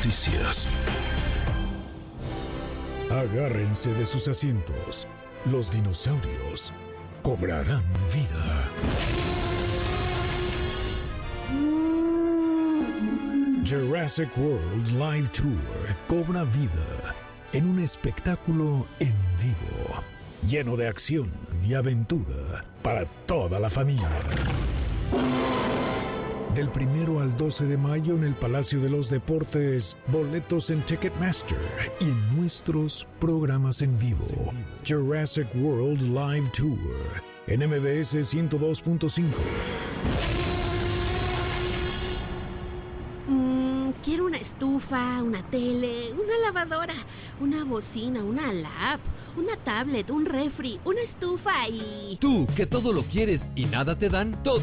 noticias. Agárrense de sus asientos. Los dinosaurios cobrarán vida. Jurassic World Live Tour cobra vida en un espectáculo en vivo, lleno de acción y aventura para toda la familia. Del 1 al 12 de mayo en el Palacio de los Deportes, boletos en Ticketmaster y en nuestros programas en vivo. Jurassic World Live Tour en MBS 102.5. Quiero una estufa, una tele, una lavadora, una bocina, una lap, una tablet, un refri, una estufa y... Tú, que todo lo quieres y nada te dan, todo